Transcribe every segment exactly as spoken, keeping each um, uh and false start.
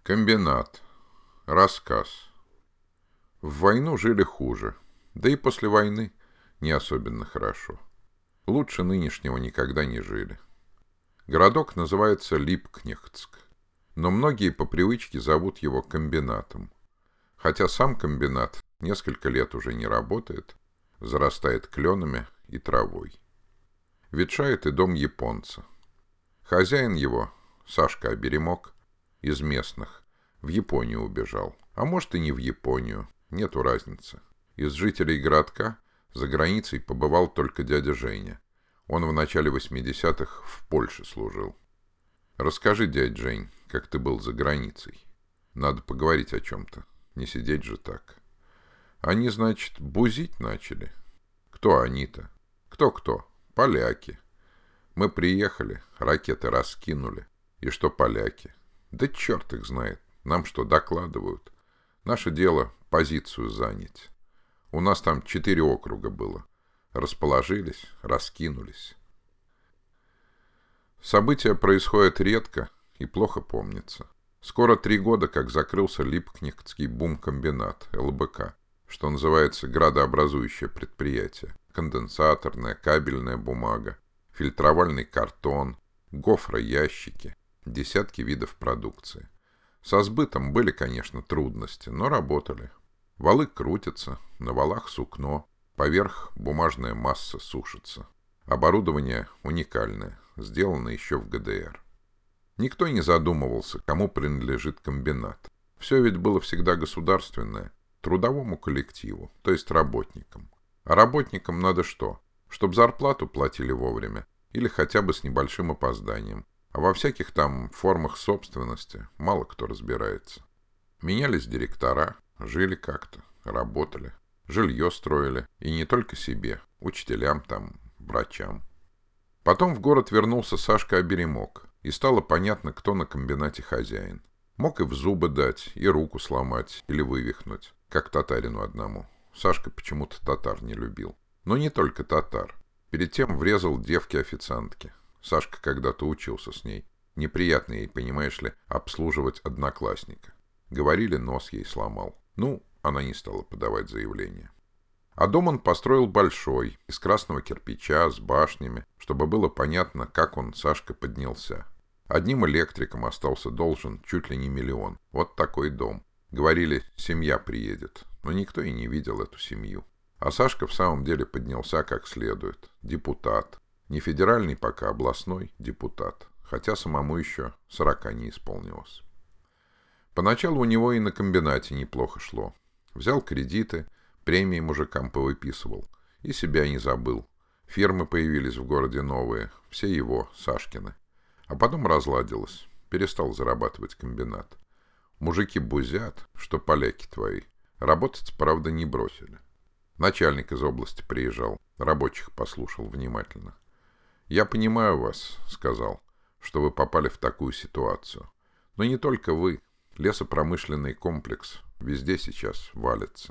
Комбинат. Рассказ. В войну жили хуже, да и после войны не особенно хорошо. Лучше нынешнего никогда не жили. Городок называется Липкнехтск, но многие по привычке зовут его комбинатом. Хотя сам комбинат несколько лет уже не работает, зарастает кленами и травой. Ветшает и дом японца. Хозяин его, Сашка Оберемок, из местных, в Японию убежал. А может и не в Японию, нету разницы. Из жителей городка за границей побывал только дядя Женя. Он в начале восьмидесятых в Польше служил. Расскажи, дядь Жень, как ты был за границей. Надо поговорить о чем-то, не сидеть же так. Они, значит, бузить начали. Кто они-то? Кто-кто? Поляки. Мы приехали, ракеты раскинули. И что поляки? Да черт их знает. Нам что, докладывают? Наше дело позицию занять. У нас там четыре округа было. Расположились, раскинулись. События происходят редко и плохо помнятся. Скоро три года, как закрылся Липкнехтский бумкомбинат, ЛБК, что называется градообразующее предприятие. Конденсаторная, кабельная бумага, фильтровальный картон, гофроящики, десятки видов продукции. Со сбытом были, конечно, трудности, но работали. Валы крутятся, на валах сукно, поверх бумажная масса сушится. Оборудование уникальное, сделано еще в ГДР. Никто не задумывался, кому принадлежит комбинат. Все ведь было всегда государственное, трудовому коллективу, то есть работникам. А работникам надо что? Чтоб зарплату платили вовремя или хотя бы с небольшим опозданием. А во всяких там формах собственности мало кто разбирается. Менялись директора, жили как-то, работали, жилье строили. И не только себе, учителям там, врачам. Потом в город вернулся Сашка Оберемок, и стало понятно, кто на комбинате хозяин. Мог и в зубы дать, и руку сломать, или вывихнуть, как татарину одному. Сашка почему-то татар не любил. Но не только татар. Перед тем врезал девке-официантке. Сашка когда-то учился с ней. Неприятно ей, понимаешь ли, обслуживать одноклассника. Говорили, нос ей сломал. Ну, она не стала подавать заявление. А дом он построил большой, из красного кирпича, с башнями, чтобы было понятно, как он, Сашка, поднялся. Одним электриком остался должен чуть ли не миллион. Вот такой дом. Говорили, семья приедет, но никто и не видел эту семью. А Сашка в самом деле поднялся как следует. Депутат. Не федеральный пока, областной депутат. Хотя самому еще сорока не исполнилось. Поначалу у него и на комбинате неплохо шло. Взял кредиты, премии мужикам повыписывал. И себя не забыл. Фирмы появились в городе новые. Все его, Сашкины. А потом разладилось. Перестал зарабатывать комбинат. Мужики бузят, что поляки твои. Работать, правда, не бросили. Начальник из области приезжал. Рабочих послушал внимательно. «Я понимаю вас», — сказал, — «что вы попали в такую ситуацию. Но не только вы. Лесопромышленный комплекс везде сейчас валится.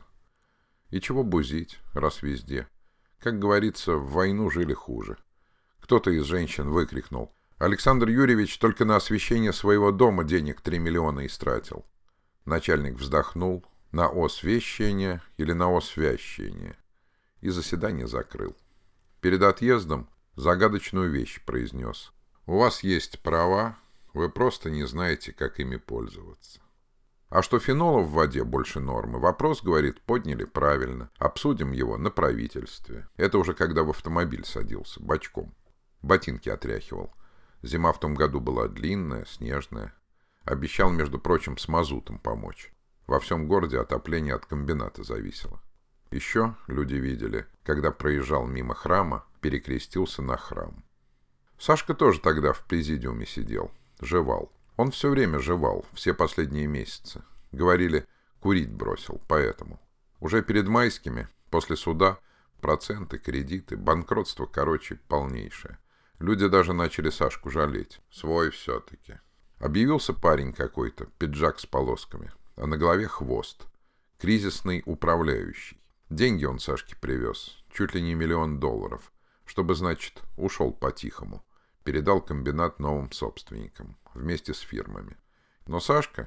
И чего бузить, раз везде? Как говорится, в войну жили хуже». Кто-то из женщин выкрикнул: «Александр Юрьевич только на освещение своего дома денег три миллиона истратил». Начальник вздохнул: на освещение или на освящение, и заседание закрыл. Перед отъездом загадочную вещь произнес: «У вас есть права, вы просто не знаете, как ими пользоваться». А что фенола в воде больше нормы, вопрос, говорит, подняли правильно, обсудим его на правительстве. Это уже когда в автомобиль садился, бочком. Ботинки отряхивал. Зима в том году была длинная, снежная. Обещал, между прочим, с мазутом помочь. Во всем городе отопление от комбината зависело. Еще люди видели, когда проезжал мимо храма, перекрестился на храм. Сашка тоже тогда в президиуме сидел, жевал. Он все время жевал, все последние месяцы. Говорили, курить бросил, поэтому. Уже перед майскими, после суда, проценты, кредиты, банкротство, короче, полнейшее. Люди даже начали Сашку жалеть. Свой все-таки. Объявился парень какой-то, пиджак с полосками, а на голове хвост. Кризисный управляющий. Деньги он Сашке привез, чуть ли не миллион долларов, чтобы, значит, ушел по-тихому. Передал комбинат новым собственникам, вместе с фирмами. Но Сашка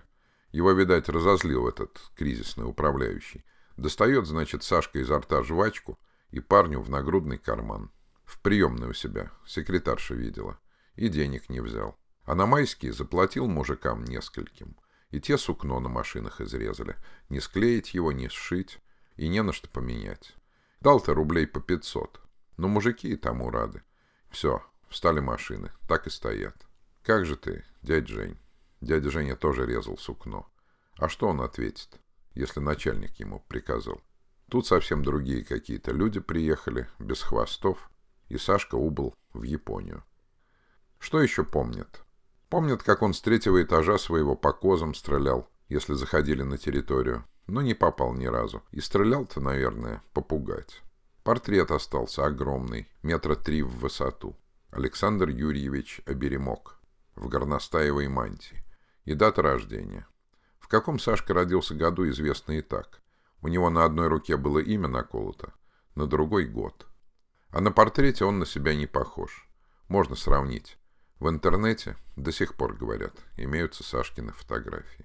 Его, видать, разозлил этот кризисный управляющий. Достает, значит, Сашка изо рта жвачку и парню в нагрудный карман. В приемной у себя, секретарша видела. И денег не взял. А на майские заплатил мужикам нескольким. И те сукно на машинах изрезали. Не склеить его, не сшить. И не на что поменять. Дал-то рублей по пятьсот. Но мужики и тому рады. Все, встали машины. Так и стоят. Как же ты, дядь Жень? Дядя Женя тоже резал сукно. А что он ответит, если начальник ему приказал? Тут совсем другие какие-то люди приехали, без хвостов, и Сашка убыл в Японию. Что еще помнят? Помнят, как он с третьего этажа своего по козам стрелял, если заходили на территорию, но не попал ни разу. И стрелял-то, наверное, попугать. Портрет остался огромный, метра три в высоту. Александр Юрьевич Оберемок в горностаевой мантии. И дата рождения. В каком Сашка родился году, известно и так. У него на одной руке было имя наколото, на другой — год. А на портрете он на себя не похож. Можно сравнить. В интернете до сих пор, говорят, имеются Сашкины фотографии.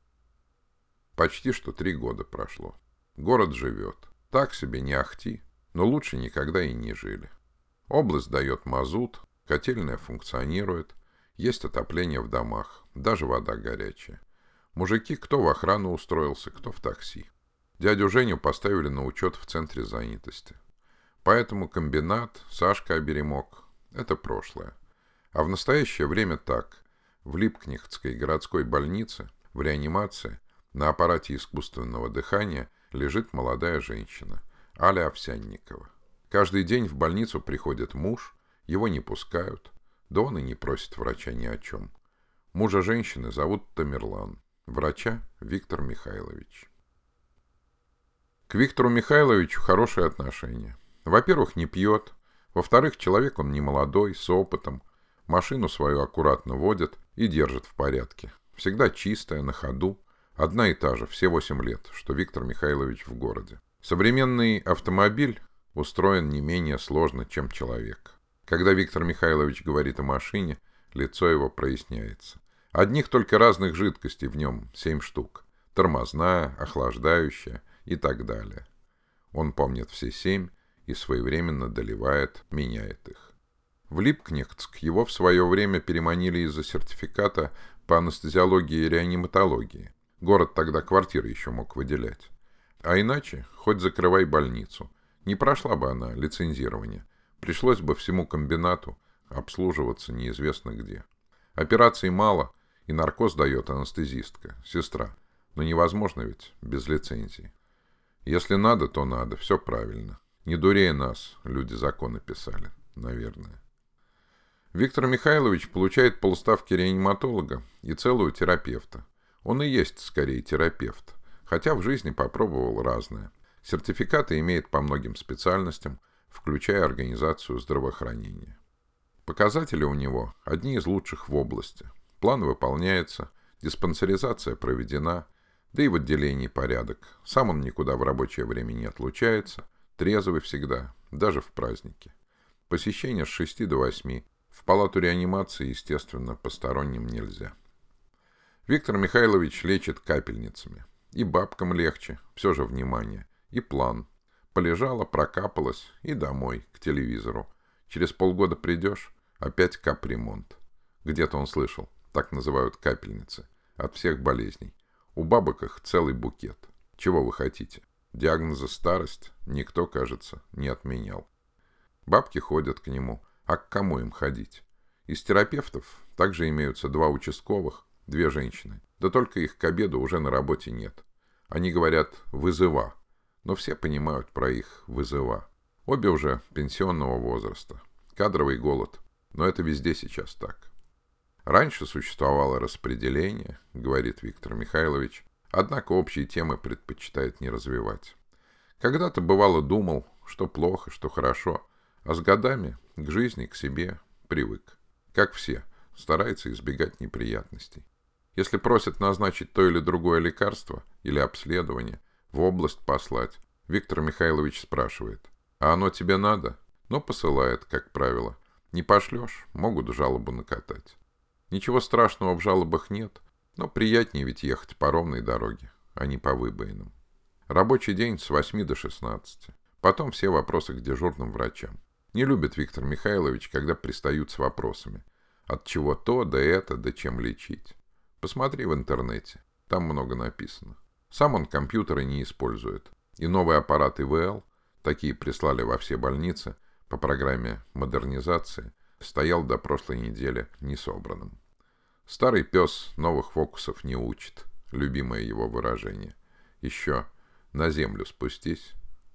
Почти что три года прошло. Город живет. Так себе не ахти, но лучше никогда и не жили. Область дает мазут, котельная функционирует, есть отопление в домах, даже вода горячая. Мужики кто в охрану устроился, кто в такси. Дядю Женю поставили на учет в центре занятости. Поэтому комбинат, Сашка Оберемок — это прошлое. А в настоящее время так. В Липкнехтской городской больнице, в реанимации, на аппарате искусственного дыхания лежит молодая женщина, Аля Овсянникова. Каждый день в больницу приходит муж, его не пускают, да он и не просит врача ни о чем. Мужа женщины зовут Тамерлан, врача Виктор Михайлович. К Виктору Михайловичу хорошие отношения. Во-первых, не пьет. Во-вторых, человек он не молодой, с опытом. Машину свою аккуратно водит и держит в порядке. Всегда чистая, на ходу. Одна и та же, все восемь лет, что Виктор Михайлович в городе. Современный автомобиль устроен не менее сложно, чем человек. Когда Виктор Михайлович говорит о машине, лицо его проясняется. Одних только разных жидкостей в нем семь штук. Тормозная, охлаждающая и так далее. Он помнит все семь и своевременно доливает, меняет их. В Липкнехтск его в свое время переманили из-за сертификата по анестезиологии и реаниматологии. Город тогда квартиры еще мог выделять. А иначе, хоть закрывай больницу. Не прошла бы она лицензирование. Пришлось бы всему комбинату обслуживаться неизвестно где. Операций мало, и наркоз дает анестезистка, сестра. Но невозможно ведь без лицензии. Если надо, то надо, все правильно. Не дурее нас люди законы писали, наверное. Виктор Михайлович получает полставки реаниматолога и целую терапевта. Он и есть, скорее, терапевт, хотя в жизни попробовал разное. Сертификаты имеет по многим специальностям, включая организацию здравоохранения. Показатели у него одни из лучших в области. План выполняется, диспансеризация проведена, да и в отделении порядок. Сам он никуда в рабочее время не отлучается, трезвый всегда, даже в праздники. Посещение с шести до восьми. В палату реанимации, естественно, посторонним нельзя. Виктор Михайлович лечит капельницами. И бабкам легче, все же внимание. И план. Полежала, прокапалась и домой, к телевизору. Через полгода придешь, опять капремонт. Где-то он слышал, так называют капельницы. От всех болезней. У бабок их целый букет. Чего вы хотите? Диагноза старость никто, кажется, не отменял. Бабки ходят к нему. А к кому им ходить? Из терапевтов также имеются два участковых, две женщины. Да только их к обеду уже на работе нет. Они говорят «вызыва». Но все понимают про их «вызыва». Обе уже пенсионного возраста. Кадровый голод. Но это везде сейчас так. Раньше существовало распределение, говорит Виктор Михайлович, однако общие темы предпочитает не развивать. Когда-то бывало думал, что плохо, что хорошо, а с годами к жизни, к себе привык. Как все, старается избегать неприятностей. Если просят назначить то или другое лекарство или обследование, в область послать, Виктор Михайлович спрашивает: «А оно тебе надо?» Но посылает, как правило. Не пошлешь, могут жалобу накатать. Ничего страшного в жалобах нет, Но приятнее ведь ехать по ровной дороге, а не по выбоинам. Рабочий день с восьми до шестнадцати. Потом все вопросы к дежурным врачам. Не любит Виктор Михайлович, когда пристают с вопросами. От чего то, да это, да чем лечить. Посмотри в интернете. Там много написано. Сам он компьютеры не использует. И новый аппарат И В Л, такие прислали во все больницы, по программе модернизации, стоял до прошлой недели несобранным. Старый пес новых фокусов не учит. Любимое его выражение. Еще на землю спустись.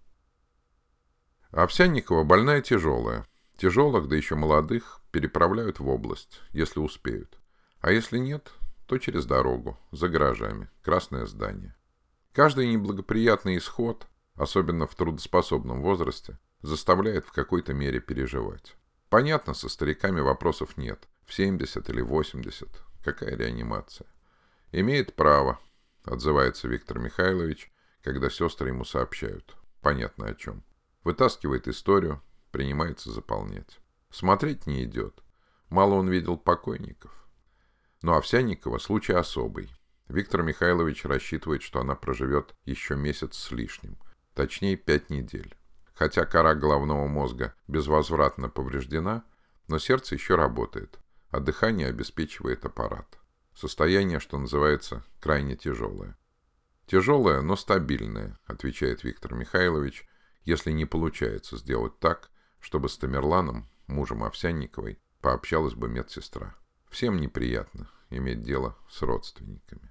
Овсянникова больная тяжелая. Тяжелых, да еще молодых, переправляют в область, если успеют. А если нет, то через дорогу, за гаражами, красное здание. Каждый неблагоприятный исход, особенно в трудоспособном возрасте, заставляет в какой-то мере переживать. Понятно, со стариками вопросов нет. В семьдесят или восемьдесят. Какая реанимация? Имеет право, отзывается Виктор Михайлович, когда сестры ему сообщают. Понятно о чем. Вытаскивает историю, принимается заполнять. Смотреть не идет. Мало он видел покойников. Но Овсянникова случай особый. Виктор Михайлович рассчитывает, что она проживет еще месяц с лишним. Точнее, пять недель. Хотя кора головного мозга безвозвратно повреждена, но сердце еще работает, а дыхание обеспечивает аппарат. Состояние, что называется, крайне тяжелое. «Тяжелое, но стабильное», — отвечает Виктор Михайлович, если не получается сделать так, чтобы с Тамерланом, мужем Овсянниковой, пообщалась бы медсестра. Всем неприятно иметь дело с родственниками.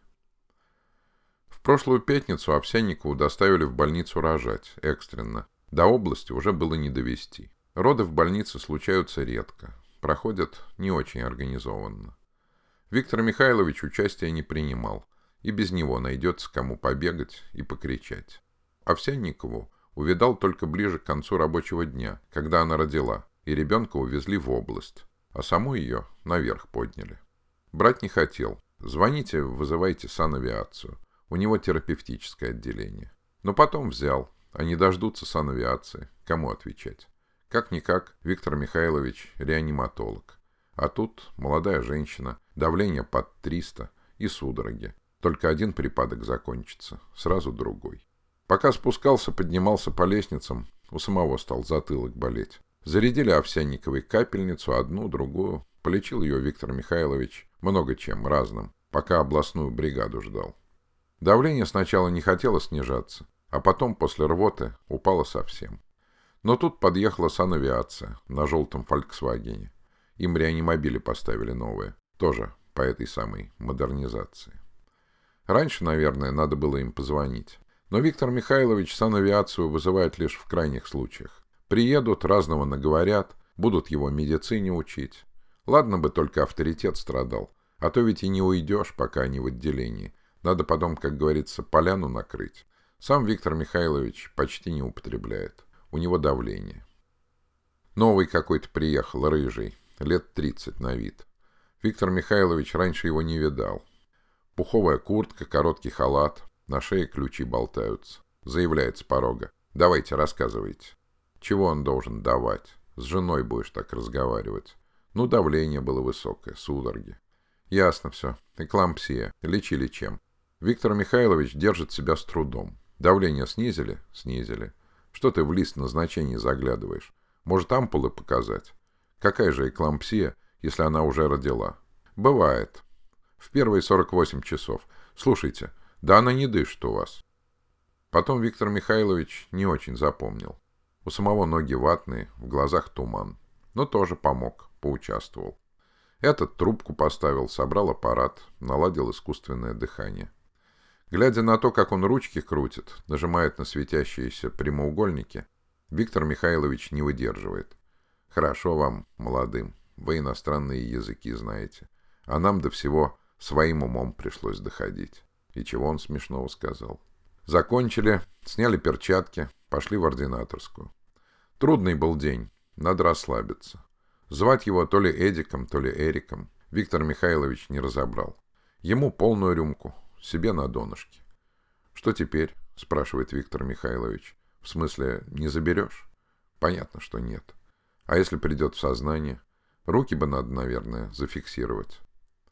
В прошлую пятницу Овсянникову доставили в больницу рожать, экстренно. До области уже было не довести. Роды в больнице случаются редко, проходят не очень организованно. Виктор Михайлович участия не принимал, и без него найдется кому побегать и покричать. Овсянникову увидал только ближе к концу рабочего дня, когда она родила, и ребенка увезли в область, а саму ее наверх подняли. Брать не хотел. Звоните, вызывайте санавиацию. У него терапевтическое отделение. Но потом взял. Они дождутся санавиации. Кому отвечать? Как-никак, Виктор Михайлович реаниматолог. А тут молодая женщина, давление под триста и судороги. Только один припадок закончится, сразу другой. Пока спускался, поднимался по лестницам, у самого стал затылок болеть. Зарядили Овсянниковой капельницу, одну, другую. Полечил ее Виктор Михайлович много чем, разным, пока областную бригаду ждал. Давление сначала не хотело снижаться, а потом после рвоты упало совсем. Но тут подъехала санавиация на желтом «Фольксвагене». Им реанимобили поставили новые, тоже по этой самой модернизации. Раньше, наверное, надо было им позвонить. Но Виктор Михайлович санавиацию вызывает лишь в крайних случаях. Приедут, разного наговорят, будут его медицине учить. Ладно бы только авторитет страдал, а то ведь и не уйдешь, пока они в отделении. Надо потом, как говорится, поляну накрыть. Сам Виктор Михайлович почти не употребляет. У него давление. Новый какой-то приехал, рыжий, лет тридцать на вид. Виктор Михайлович раньше его не видал. Пуховая куртка, короткий халат, на шее ключи болтаются. Заявляет с порога. Давайте, рассказывайте. Чего он должен давать? С женой будешь так разговаривать. Ну, давление было высокое, судороги. Ясно все. Эклампсия. Лечили чем? Виктор Михайлович держит себя с трудом. Давление снизили? Снизили. Что ты в лист назначений заглядываешь? Может, ампулы показать? Какая же эклампсия, если она уже родила? Бывает. В первые сорок восемь часов. Слушайте, да она не дышит у вас. Потом Виктор Михайлович не очень запомнил. У самого ноги ватные, в глазах туман. Но тоже помог, поучаствовал. Этот трубку поставил, собрал аппарат, наладил искусственное дыхание. Глядя на то, как он ручки крутит, нажимает на светящиеся прямоугольники, Виктор Михайлович не выдерживает. Хорошо вам, молодым, вы иностранные языки знаете. А нам до всего своим умом пришлось доходить. И чего он смешного сказал? Закончили, сняли перчатки, пошли в ординаторскую. Трудный был день, надо расслабиться. Звать его то ли Эдиком, то ли Эриком Виктор Михайлович не разобрал. Ему полную рюмку, себе на донышке. «Что теперь?» — спрашивает Виктор Михайлович. «В смысле, не заберешь?» Понятно, что нет. А если придет в сознание? Руки бы надо, наверное, зафиксировать.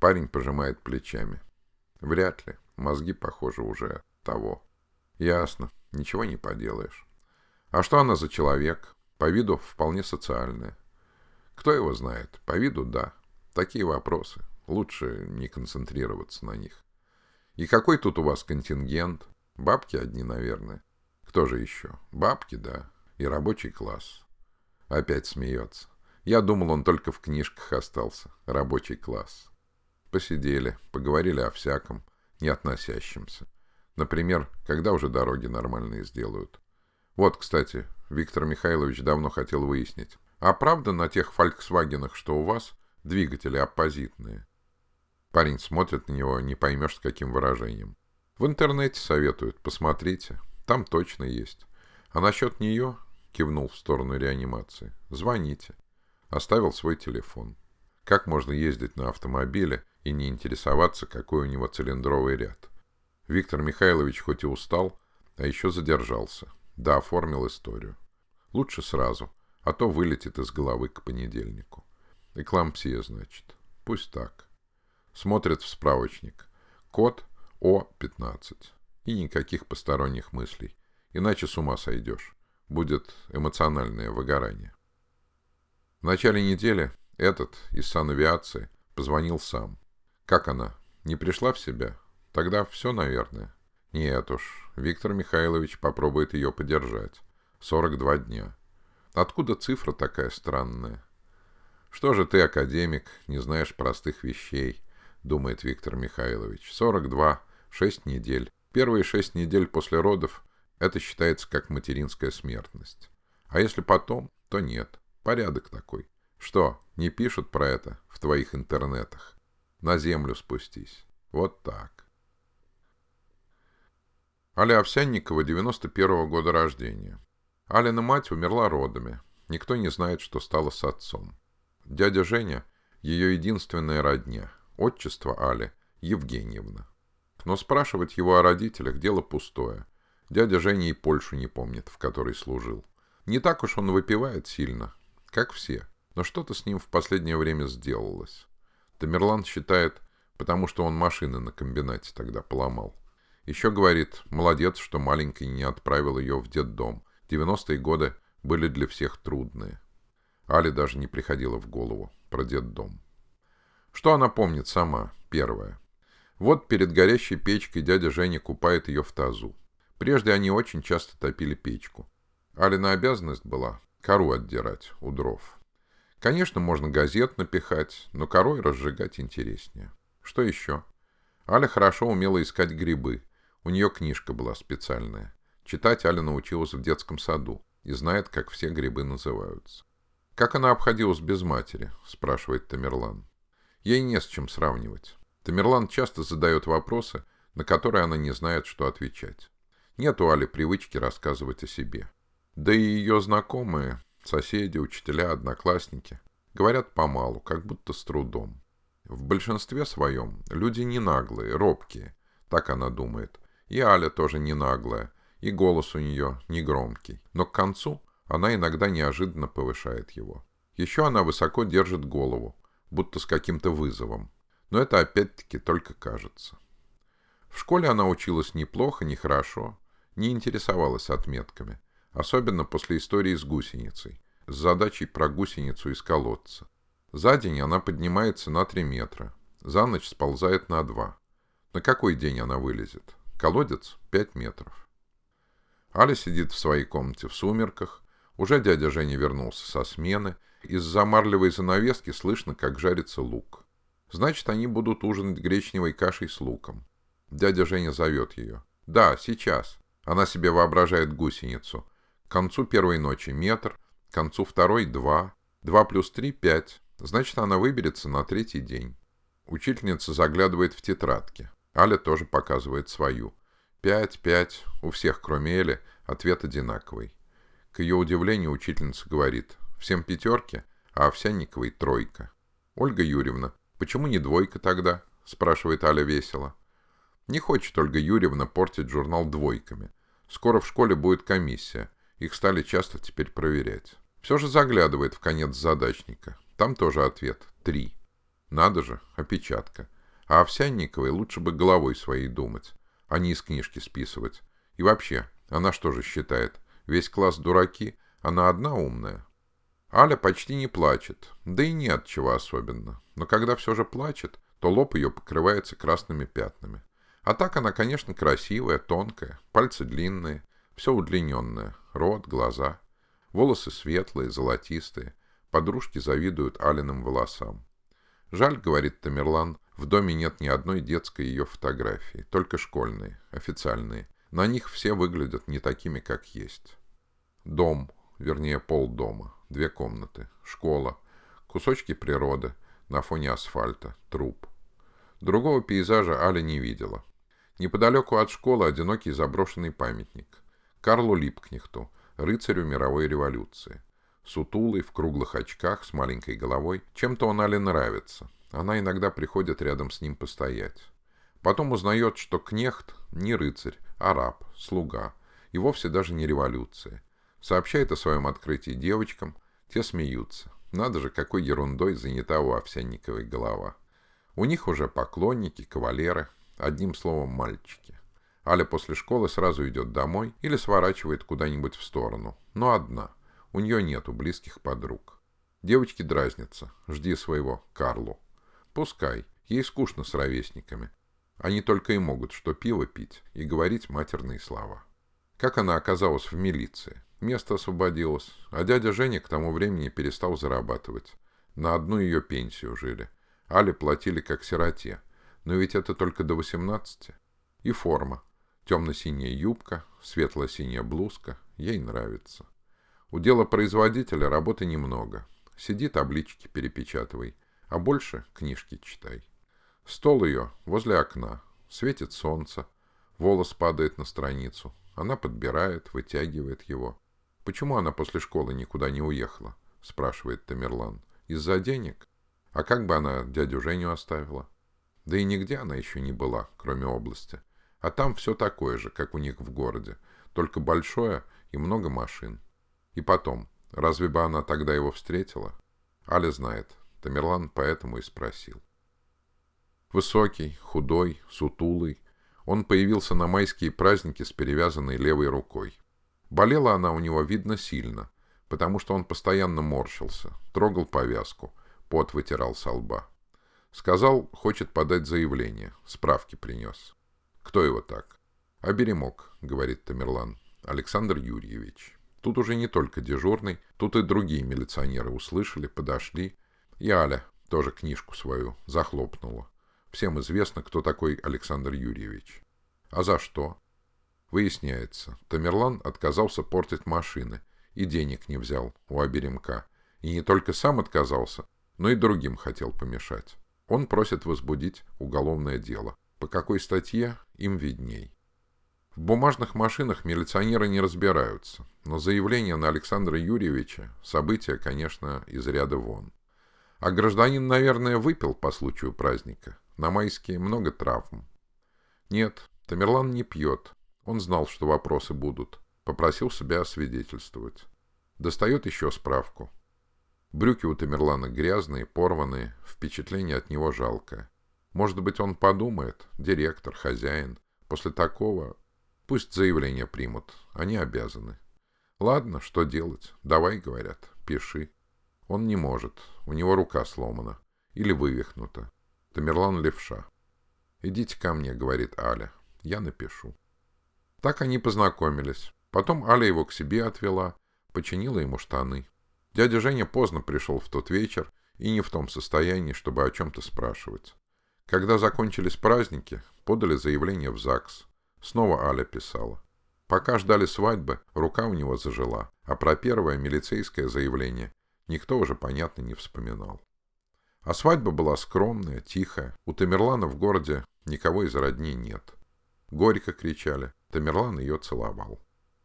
Парень пожимает плечами. Вряд ли. Мозги, похоже, уже того. Ясно. Ничего не поделаешь. А что она за человек? По виду вполне социальная. Кто его знает? По виду да. Такие вопросы. Лучше не концентрироваться на них. И какой тут у вас контингент? Бабки одни, наверное. Кто же еще? Бабки, да. И рабочий класс. Опять смеется. Я думал, он только в книжках остался. Рабочий класс. Посидели, поговорили о всяком, не относящемся. Например, когда уже дороги нормальные сделают. Вот, кстати, Виктор Михайлович давно хотел выяснить. А правда на тех «Фольксвагенах», что у вас, двигатели оппозитные? Парень смотрит на него, не поймешь с каким выражением. В интернете советуют, посмотрите. Там точно есть. А насчет нее, кивнул в сторону реанимации, звоните. Оставил свой телефон. Как можно ездить на автомобиле и не интересоваться, какой у него цилиндровый ряд? Виктор Михайлович хоть и устал, а еще задержался. Да, оформил историю. Лучше сразу, а то вылетит из головы к понедельнику. Эклампсия, значит. Пусть так. Смотрит в справочник. Код О пятнадцать. И никаких посторонних мыслей. Иначе с ума сойдешь. Будет эмоциональное выгорание. В начале недели этот из санавиации позвонил сам. Как она? Не пришла в себя? Тогда все, наверное. Нет уж, Виктор Михайлович попробует ее подержать. сорок два дня. Откуда цифра такая странная? Что же ты, академик, не знаешь простых вещей, думает Виктор Михайлович. сорок два, шесть недель. Первые шесть недель после родов это считается как материнская смертность. А если потом, то нет. Порядок такой. Что, не пишут про это в твоих интернетах? На землю спустись. Вот так. Аля Овсянникова, девяносто первого года рождения. Алина мать умерла родами. Никто не знает, что стало с отцом. Дядя Женя – ее единственная родня. Отчество Али – Евгеньевна. Но спрашивать его о родителях – дело пустое. Дядя Женя и Польшу не помнит, в которой служил. Не так уж он выпивает сильно, как все. Но что-то с ним в последнее время сделалось. Тамерлан считает, потому что он машины на комбинате тогда поломал. Еще говорит, молодец, что маленький не отправил ее в детдом. девяностые годы были для всех трудные. Але даже не приходило в голову про детдом. Что она помнит сама, первое. Вот перед горящей печкой дядя Женя купает ее в тазу. Прежде они очень часто топили печку. Алина обязанность была кору отдирать у дров. Конечно, можно газет напихать, но корой разжигать интереснее. Что еще? Аля хорошо умела искать грибы. У нее книжка была специальная. Читать Аля научилась в детском саду и знает, как все грибы называются. «Как она обходилась без матери?» – спрашивает Тамерлан. Ей не с чем сравнивать. Тамерлан часто задает вопросы, на которые она не знает, что отвечать. Нет у Али привычки рассказывать о себе. Да и ее знакомые, соседи, учителя, одноклассники говорят помалу, как будто с трудом. В большинстве своем люди не наглые, робкие, так она думает. И Аля тоже не наглая, и голос у нее не громкий. Но к концу она иногда неожиданно повышает его. Еще она высоко держит голову, будто с каким-то вызовом. Но это опять-таки только кажется. В школе она училась ни плохо, ни хорошо, не интересовалась отметками. Особенно после истории с гусеницей, с задачей про гусеницу из колодца. За день она поднимается на три метра, за ночь сползает на два. На какой день она вылезет? Колодец пять метров. Аля сидит в своей комнате в сумерках, уже дядя Женя вернулся со смены, из-за марлевой занавески слышно, как жарится лук. Значит, они будут ужинать гречневой кашей с луком. Дядя Женя зовет ее. Да, сейчас. Она себе воображает гусеницу. К концу первой ночи метр, к концу второй два, два плюс три пять. Значит, она выберется на третий день. Учительница заглядывает в тетрадки. Аля тоже показывает свою. Пять, пять. У всех, кроме Эли, ответ одинаковый. К ее удивлению учительница говорит. Всем пятерки, а Овсянниковой тройка. Ольга Юрьевна, почему не двойка тогда? Спрашивает Аля весело. Не хочет Ольга Юрьевна портить журнал двойками. Скоро в школе будет комиссия. Их стали часто теперь проверять. Все же заглядывает в конец задачника. Там тоже ответ. Три. Надо же, опечатка. А Овсянниковой лучше бы головой своей думать, а не из книжки списывать. И вообще, она что же считает? Весь класс дураки, она одна умная. Аля почти не плачет, да и не от чего особенно. Но когда все же плачет, то лоб ее покрывается красными пятнами. А так она, конечно, красивая, тонкая, пальцы длинные, все удлиненное, рот, глаза. Волосы светлые, золотистые. Подружки завидуют Алиным волосам. Жаль, говорит Тамерлан, в доме нет ни одной детской ее фотографии, только школьные, официальные. На них все выглядят не такими, как есть. Дом, вернее полдома, две комнаты, школа, кусочки природы на фоне асфальта, труп. Другого пейзажа Аля не видела. Неподалеку от школы одинокий заброшенный памятник. Карлу Липкнехту, рыцарю мировой революции. Сутулый, в круглых очках, с маленькой головой. Чем-то он Але нравится. Она иногда приходит рядом с ним постоять. Потом узнает, что Кнехт не рыцарь, а раб, слуга. И вовсе даже не революция. Сообщает о своем открытии девочкам. Те смеются. Надо же, какой ерундой занята у Овсянниковой голова. У них уже поклонники, кавалеры. Одним словом, мальчики. Аля после школы сразу идет домой или сворачивает куда-нибудь в сторону. Но одна. У нее нету близких подруг. Девочки дразнятся. Жди своего Карлу. Пускай. Ей скучно с ровесниками. Они только и могут что пиво пить и говорить матерные слова. Как она оказалась в милиции? Место освободилось, а дядя Женя к тому времени перестал зарабатывать. На одну ее пенсию жили. Але платили как сироте. Но ведь это только до восемнадцати. И форма. Темно-синяя юбка, светло-синяя блузка. Ей нравится. У делопроизводителя работы немного. Сиди, таблички перепечатывай, а больше книжки читай. Стол ее возле окна. Светит солнце. Волос падает на страницу. Она подбирает, вытягивает его. «Почему она после школы никуда не уехала?» — спрашивает Тамерлан. «Из-за денег? А как бы она дядю Женю оставила?» Да и нигде она еще не была, кроме области. А там все такое же, как у них в городе. Только большое и много машин. И потом, разве бы она тогда его встретила? Аля знает. Тамерлан поэтому и спросил. Высокий, худой, сутулый. Он появился на майские праздники с перевязанной левой рукой. Болела она у него, видно, сильно, потому что он постоянно морщился, трогал повязку, пот вытирал со лба. Сказал, хочет подать заявление, справки принес. Кто его так? А Беремок, говорит Тамерлан, Александр Юрьевич. Тут уже не только дежурный, тут и другие милиционеры услышали, подошли. И Аля тоже книжку свою захлопнула. Всем известно, кто такой Александр Юрьевич. А за что? Выясняется, Тамерлан отказался портить машины и денег не взял у Аберемка. И не только сам отказался, но и другим хотел помешать. Он просит возбудить уголовное дело. По какой статье, им видней. В бумажных машинах милиционеры не разбираются, но заявление на Александра Юрьевича – событие, конечно, из ряда вон. А гражданин, наверное, выпил по случаю праздника. На майские много травм. Нет, Тамерлан не пьет. Он знал, что вопросы будут. Попросил себя освидетельствовать. Достает еще справку. Брюки у Тамерлана грязные, порванные, впечатление от него жалкое. Может быть, он подумает, директор, хозяин. После такого пусть заявление примут, они обязаны. Ладно, что делать? Давай, говорят, пиши. Он не может, у него рука сломана или вывихнута. Тамерлан левша. «Идите ко мне», — говорит Аля, — «я напишу». Так они познакомились. Потом Аля его к себе отвела, починила ему штаны. Дядя Женя поздно пришел в тот вечер и не в том состоянии, чтобы о чем-то спрашивать. Когда закончились праздники, подали заявление в ЗАГС. Снова Аля писала. Пока ждали свадьбы, рука у него зажила, а про первое милицейское заявление никто уже, понятно, не вспоминал. А свадьба была скромная, тихая. У Тамерлана в городе никого из родни нет. Горько кричали. Тамерлан ее целовал.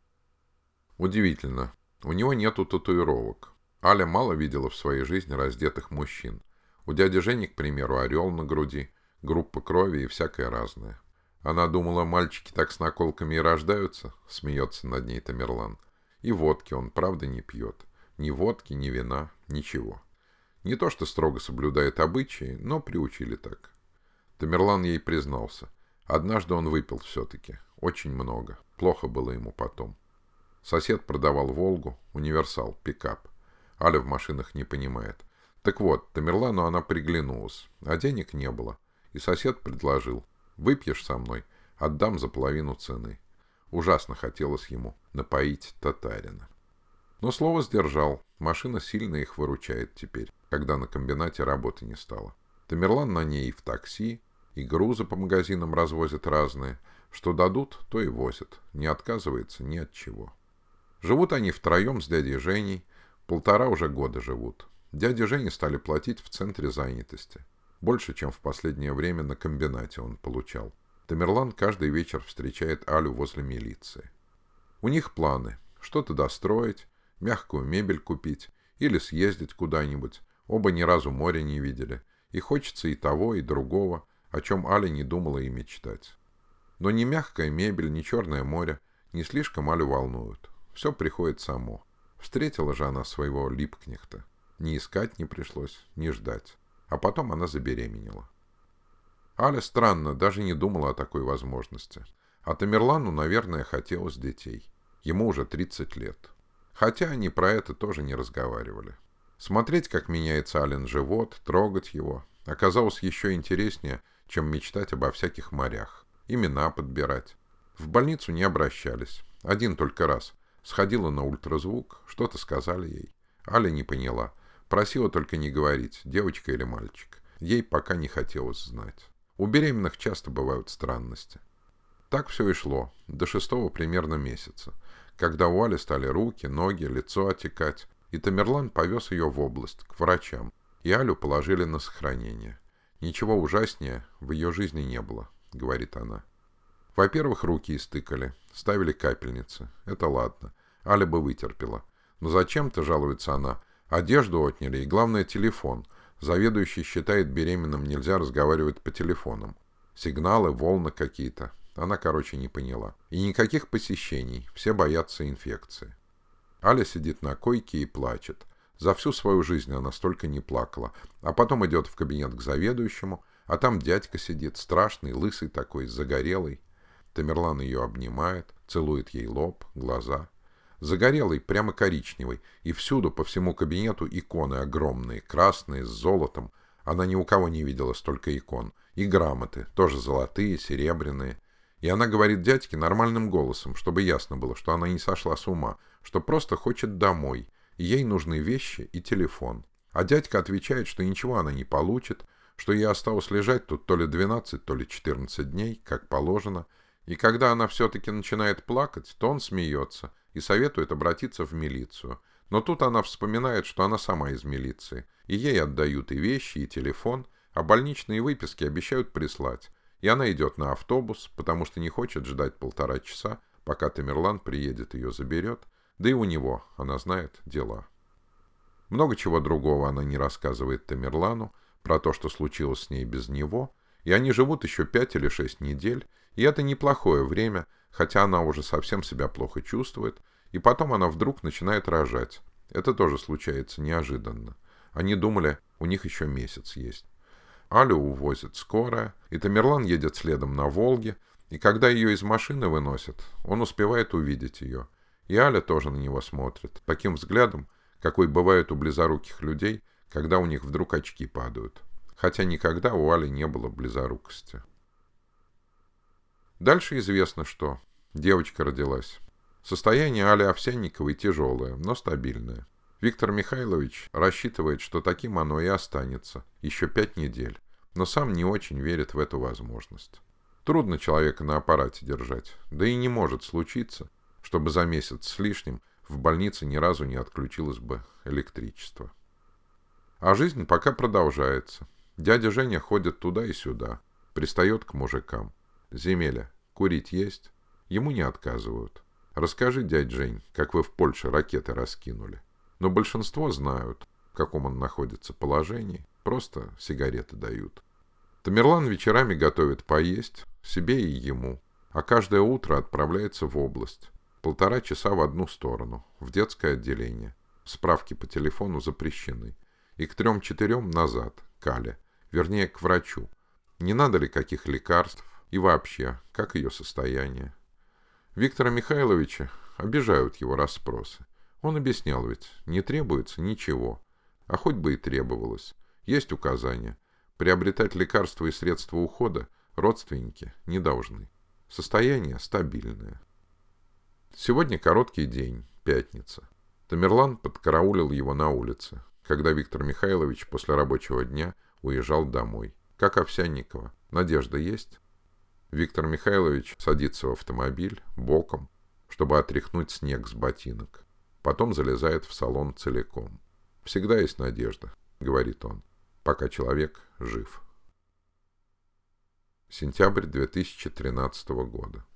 Удивительно. У него нету татуировок. Аля мало видела в своей жизни раздетых мужчин. У дяди Жени, к примеру, орел на груди, группа крови и всякое разное. Она думала, мальчики так с наколками и рождаются, смеется над ней Тамерлан. И водки он, правда, не пьет. Ни водки, ни вина, ничего. Не то, что строго соблюдает обычаи, но приучили так. Тамерлан ей признался. Однажды он выпил все-таки. Очень много. Плохо было ему потом. Сосед продавал «Волгу», универсал, пикап. Аля в машинах не понимает. Так вот, Тамерлану она приглянулась, а денег не было. И сосед предложил: «Выпьешь со мной, отдам за половину цены». Ужасно хотелось ему напоить татарина. Но слово сдержал. Машина сильно их выручает теперь, когда на комбинате работы не стало. Тамерлан на ней и в такси, и грузы по магазинам развозят разные. Что дадут, то и возят. Не отказывается ни от чего. Живут они втроем с дядей Женей. Полтора уже года живут. Дяде Жене стали платить в центре занятости. Больше, чем в последнее время на комбинате он получал. Тамерлан каждый вечер встречает Алю возле милиции. У них планы. Что-то достроить, мягкую мебель купить или съездить куда-нибудь. Оба ни разу моря не видели. И хочется и того, и другого, о чем Аля не думала и мечтать. Но ни мягкая мебель, ни Черное море не слишком Алю волнуют. Все приходит само. Встретила же она своего Липкнехта. Ни искать не пришлось, ни ждать. А потом она забеременела. Аля странно, даже не думала о такой возможности. А Тамерлану, наверное, хотелось детей. Ему уже тридцать лет. Хотя они про это тоже не разговаривали. Смотреть, как меняется Ален живот, трогать его, оказалось еще интереснее, чем мечтать обо всяких морях. Имена подбирать. В больницу не обращались. Один только раз. Сходила на ультразвук, что-то сказали ей. Аля не поняла. Просила только не говорить, девочка или мальчик. Ей пока не хотелось знать. У беременных часто бывают странности. Так все и шло, до шестого примерно месяца, когда у Али стали руки, ноги, лицо отекать, и Тамерлан повез ее в область, к врачам, и Алю положили на сохранение. Ничего ужаснее в ее жизни не было, говорит она. Во-первых, руки истыкали, ставили капельницы, это ладно, Аля бы вытерпела. Но зачем-то, жалуется она, одежду отняли и, главное, телефон. Заведующий считает, беременным нельзя разговаривать по телефонам. Сигналы, волны какие-то. Она, короче, не поняла. И никаких посещений. Все боятся инфекции. Аля сидит на койке и плачет. За всю свою жизнь она столько не плакала. А потом идет в кабинет к заведующему, а там дядька сидит, страшный, лысый такой, загорелый. Тамерлан ее обнимает, целует ей лоб, глаза. Загорелый, прямо коричневый, и всюду по всему кабинету иконы огромные, красные, с золотом. Она ни у кого не видела столько икон. И грамоты, тоже золотые, серебряные. И она говорит дядьке нормальным голосом, чтобы ясно было, что она не сошла с ума, что просто хочет домой, и ей нужны вещи и телефон. А дядька отвечает, что ничего она не получит, что ей осталось лежать тут то ли двенадцать, то ли четырнадцать дней, как положено. И когда она все-таки начинает плакать, то он смеется и советует обратиться в милицию. Но тут она вспоминает, что она сама из милиции, и ей отдают и вещи, и телефон, а больничные выписки обещают прислать. И она идет на автобус, потому что не хочет ждать полтора часа, пока Тамерлан приедет ее заберет, да и у него, она знает, дела. Много чего другого она не рассказывает Тамерлану, про то, что случилось с ней без него, и они живут еще пять или шесть недель, и это неплохое время, хотя она уже совсем себя плохо чувствует, и потом она вдруг начинает рожать. Это тоже случается неожиданно. Они думали, у них еще месяц есть. Алю увозят скорая, и Тамерлан едет следом на «Волге», и когда ее из машины выносят, он успевает увидеть ее. И Аля тоже на него смотрит, таким взглядом, какой бывает у близоруких людей, когда у них вдруг очки падают. Хотя никогда у Али не было близорукости. Дальше известно, что девочка родилась. Состояние Али Овсянниковой тяжелое, но стабильное. Виктор Михайлович рассчитывает, что таким оно и останется еще пять недель, но сам не очень верит в эту возможность. Трудно человека на аппарате держать, да и не может случиться, чтобы за месяц с лишним в больнице ни разу не отключилось бы электричество. А жизнь пока продолжается. Дядя Женя ходит туда и сюда, пристает к мужикам. «Земеля, курить есть?» Ему не отказывают. «Расскажи, дядь Жень, как вы в Польше ракеты раскинули». Но большинство знают, в каком он находится положении, просто сигареты дают. Тамерлан вечерами готовит поесть, себе и ему, а каждое утро отправляется в область. Полтора часа в одну сторону, в детское отделение. Справки по телефону запрещены. И к трем-четырем назад, к Але, вернее, к врачу. Не надо ли каких лекарств? И вообще, как ее состояние? Виктора Михайловича обижают его расспросы. Он объяснял ведь, не требуется ничего. А хоть бы и требовалось. Есть указания. Приобретать лекарства и средства ухода родственники не должны. Состояние стабильное. Сегодня короткий день, пятница. Тамерлан подкараулил его на улице, когда Виктор Михайлович после рабочего дня уезжал домой. Как Овсянникова. Надежда есть? Виктор Михайлович садится в автомобиль боком, чтобы отряхнуть снег с ботинок. Потом залезает в салон целиком. «Всегда есть надежда», — говорит он, — «пока человек жив». Сентябрь две тысячи тринадцатого года.